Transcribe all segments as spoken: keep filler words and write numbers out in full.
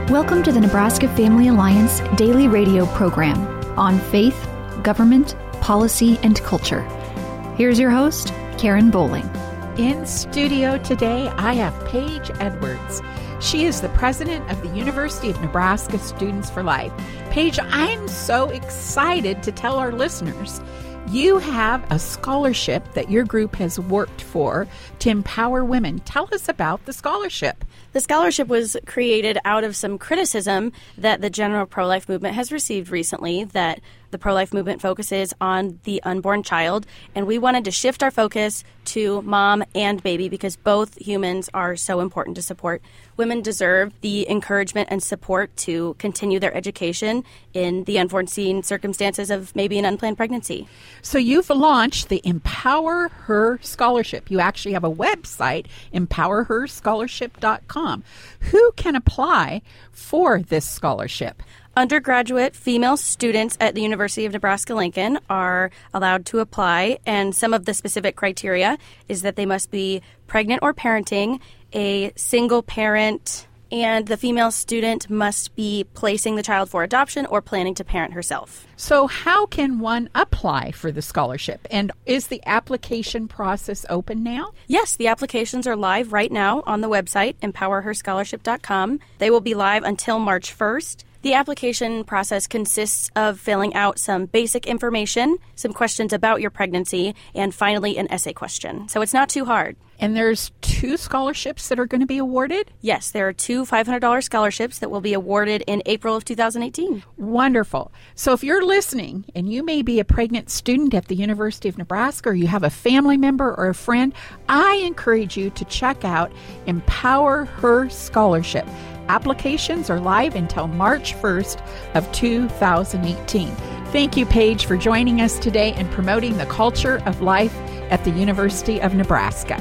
Welcome to the Nebraska Family Alliance Daily Radio program on faith, government, policy, and culture. Here's your host, Karen Bowling. In studio today, I have Paige Edwards. She is the president of the University of Nebraska Students for Life. Paige, I'm so excited to tell our listeners you have a scholarship that your group has worked for to empower women. Tell us about the scholarship. The scholarship was created out of some criticism that the general pro-life movement has received recently, that the pro-life movement focuses on the unborn child, and we wanted to shift our focus to mom and baby because both humans are so important to support. Women deserve the encouragement and support to continue their education in the unforeseen circumstances of maybe an unplanned pregnancy. So you've launched the Empower Her Scholarship. You actually have a website, empower her scholarship dot com. Who can apply for this scholarship? Undergraduate female students at the University of Nebraska-Lincoln are allowed to apply, and some of the specific criteria is that they must be pregnant or parenting, a single parent, and the female student must be placing the child for adoption or planning to parent herself. So how can one apply for the scholarship? And is the application process open now? Yes, the applications are live right now on the website, empower her scholarship dot com. They will be live until March first. The application process consists of filling out some basic information, some questions about your pregnancy, and finally an essay question. So it's not too hard. And there's two scholarships that are going to be awarded? Yes, there are two five hundred dollars scholarships that will be awarded in April of two thousand eighteen. Wonderful. So if you're listening and you may be a pregnant student at the University of Nebraska, or you have a family member or a friend, I encourage you to check out Empower Her Scholarship. Applications are live until March first of two thousand eighteen. Thank you, Paige, for joining us today and promoting the culture of life at the University of Nebraska.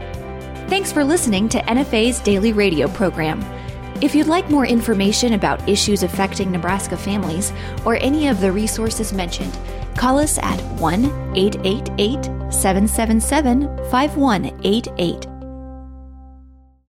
Thanks for listening to N F A's Daily Radio program. If you'd like more information about issues affecting Nebraska families or any of the resources mentioned, call us at one eight eight eight, seven seven seven, five one eight eight.